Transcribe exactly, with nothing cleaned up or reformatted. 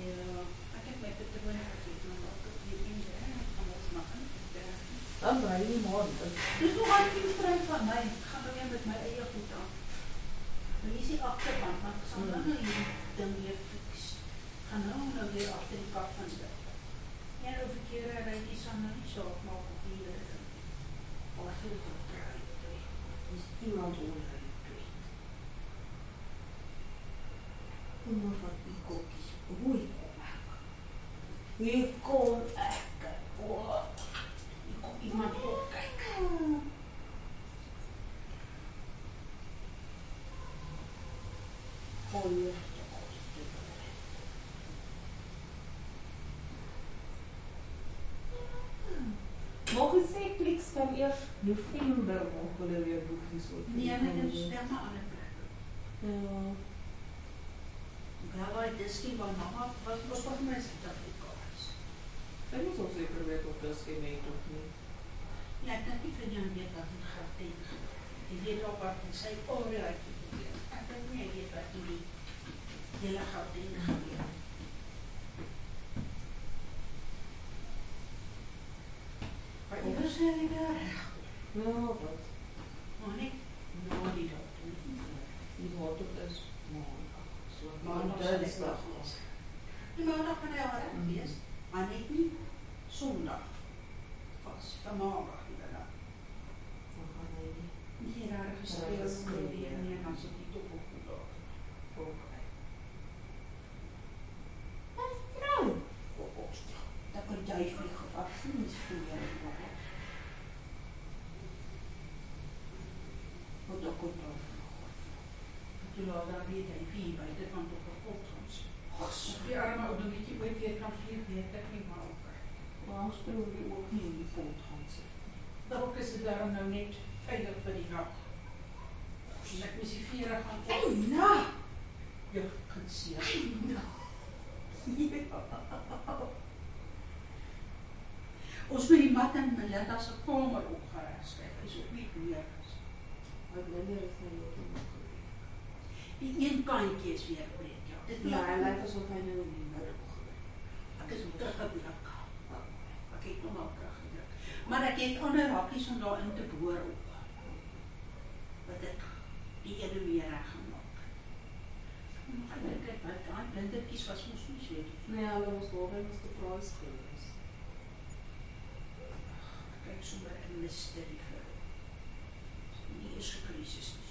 Ja, ek het my patroon vergeet, maar wat ek weet nie, ek gaan ons mag in. Dan ry jy maar. Dis nog al die stryd van my, ek gaan nou weer met my eie goed aan. Maar hier is die agterband, want ek sal nou nou hier ding weer fix. Gaan nou nou weer agter die kap van dit. En nou verkeerde ry die sal nou nie saak maak op die hele ding. Maar ek het het draai, toe. Dis iemand onder die twee. Kom maar van die kokkies. Hoe kom ek? Hier kom ek. Oh. Hier kom iemand op, kyk. Goeie. Maar gesê Flix kan eers November nog hulle weer boekies op. Nee, maar dit is wel maar ander plek. Ja. Wel, hy diskie van mama, wat was wat my Suid-Afrikaans? Ek moes ook zeker weet of diskie meet of nie. Ja, ek dink nie vir jou weet wat het gaat tegen. Die weet al wat en sy oor uit te doen. Ek dink nie, hy weet wat die hele gaat tegen gebeur. Maar jy was hy daar recht. Ja, wat? Maar net na die datum. Die datum is maandag. So Maandag dinsdag. Die maandag kan hy al recht wees, maar net nie sondag was, van maandag die dag. Dan gaan hy nie. Nie daar gespeel, nie weer nie, en dan sit die top op die dag. Okay. Wat is trouw? Dat kan jy vlieg op af, nie is vroeger nie. Wat ook op dan toe laat daar weet hy wie by dit van op een kot gaan sê. As die arme ou dingetjie ooit weer kan vlieg, weet ek nie maar ook. Waarom speel die ook nie in die pot gaan sê? Dalk is dit daarom nou net veilig vir die nacht. En ek mis die vere gaan op. Hey, na! Ja, kan sê. Hey, na! Ons moet die mat in Melinda se kamer opgeruskryf. Hy is ook nie meer is. Wat minder is hy ook nie nog geweest. Die een kantjie is weer breed, ja. Dit Ja, hy lyk asof hy nou in die middel geweest. Ek is teruggedruk. Ek het nog al teruggedruk. Maar ek het ander hakkies om daarin te boor op. Wat ek die ene meer reg gemaak. Ek dink ek wat daai blindertjies was mos nie so. Nee, hulle was daarby was die prijs geweest. Kyk sommer in mysterie vir. Nie is 'n krisis nie.